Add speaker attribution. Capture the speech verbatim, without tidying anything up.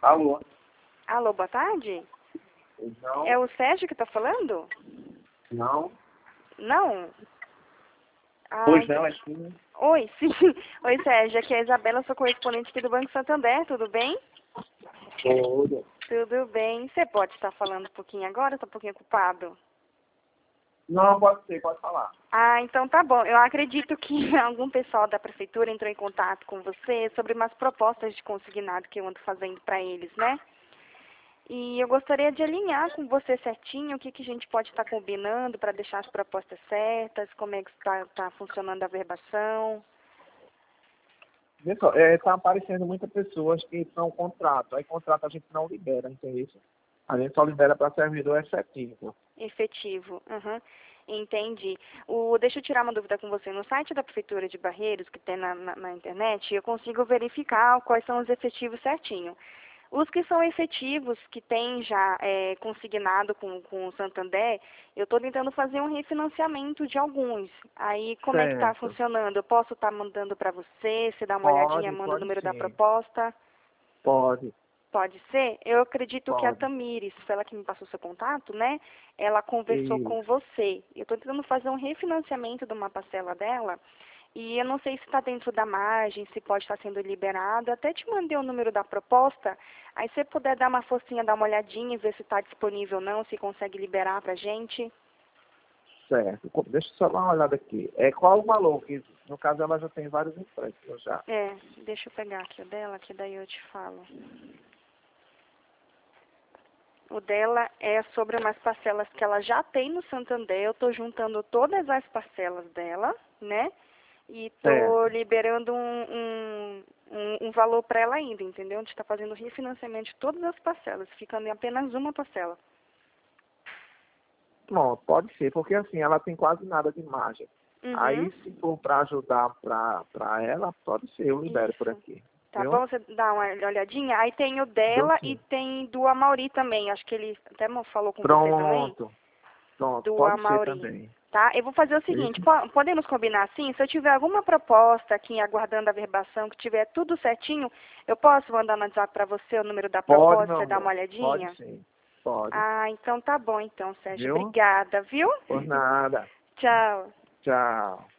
Speaker 1: Alô?
Speaker 2: Alô, boa tarde?
Speaker 1: Não.
Speaker 2: É o Sérgio que tá falando?
Speaker 1: Não.
Speaker 2: Não? Ah,
Speaker 1: Pois não, é sim.
Speaker 2: Oi, sim. Oi, Sérgio, aqui é a Isabela, sou correspondente aqui do Banco Santander, tudo bem?
Speaker 1: Tudo.
Speaker 2: Tudo bem. Você pode estar falando um pouquinho agora? Estou um pouquinho ocupado.
Speaker 1: Não, pode ser, pode falar.
Speaker 2: Ah, então tá bom. Eu acredito que algum pessoal da prefeitura entrou em contato com você sobre umas propostas de consignado que eu ando fazendo para eles, né? E eu gostaria de alinhar com você certinho o que, que a gente pode estar combinando para deixar as propostas certas, como é que está tá funcionando a verbação.
Speaker 1: Vê só, é, tá aparecendo muitas pessoas que são contrato. Aí contrato a gente não libera, entendeu? A gente só libera para servidor efetivo.
Speaker 2: Efetivo. Uhum. Entendi. O, deixa eu tirar uma dúvida com você. No site da Prefeitura de Barreiros, que tem na, na, na internet, eu consigo verificar quais são os efetivos certinho. Os que são efetivos, que tem já é, consignado com, com o Santander, eu estou tentando fazer um refinanciamento de alguns. Aí, como é que está
Speaker 1: Certo.
Speaker 2: funcionando? Eu posso estar mandando para você, você dá uma olhadinha,
Speaker 1: Pode,
Speaker 2: manda o
Speaker 1: pode
Speaker 2: número da
Speaker 1: sim.
Speaker 2: proposta?
Speaker 1: Pode,
Speaker 2: Pode ser? Eu acredito que a
Speaker 1: pode.
Speaker 2: Tamires, ela que me passou seu contato, né? Ela conversou com
Speaker 1: Isso.
Speaker 2: você. Eu estou tentando fazer um refinanciamento de uma parcela dela e eu não sei se está dentro da margem, se pode estar sendo liberado. Até te mandei o número da proposta. Aí se você puder dar uma forcinha, dar uma olhadinha e ver se está disponível ou não, se consegue liberar pra gente.
Speaker 1: Certo. Co- Deixa eu só dar uma olhada aqui. É, qual o valor? Que, no caso, ela já tem vários empréstimos já.
Speaker 2: É, deixa eu pegar aqui o dela, que daí eu te falo. O dela é sobre umas parcelas que ela já tem no Santander. Eu estou juntando todas as parcelas dela, né? E estou
Speaker 1: Certo.
Speaker 2: liberando um, um, um, um valor para ela ainda, entendeu? A gente está fazendo refinanciamento de todas as parcelas, ficando em apenas uma parcela.
Speaker 1: Pronto, pode ser, porque assim, ela tem quase nada de margem.
Speaker 2: Uhum.
Speaker 1: Aí, se for para ajudar para ela, pode ser, eu libero por
Speaker 2: Isso.
Speaker 1: aqui.
Speaker 2: Tá
Speaker 1: Viu?
Speaker 2: bom? Você dá uma olhadinha? Aí tem o
Speaker 1: Dou
Speaker 2: dela e
Speaker 1: sim.
Speaker 2: tem do Amauri também. Acho que ele até falou com você também.
Speaker 1: Pronto, pronto,
Speaker 2: Do
Speaker 1: pode ser
Speaker 2: Amauri.
Speaker 1: também.
Speaker 2: Tá? Eu vou fazer o seguinte,
Speaker 1: Isso?
Speaker 2: po- podemos combinar assim? Se eu tiver alguma proposta aqui aguardando a verbação, que tiver tudo certinho, eu posso mandar no WhatsApp para você o número da
Speaker 1: Pode,
Speaker 2: proposta,
Speaker 1: meu
Speaker 2: você dar uma
Speaker 1: amor. Pode
Speaker 2: olhadinha?
Speaker 1: sim. Pode.
Speaker 2: Ah, então tá bom então, Sérgio.
Speaker 1: Viu?
Speaker 2: Obrigada, viu?
Speaker 1: Por nada.
Speaker 2: Tchau.
Speaker 1: Tchau.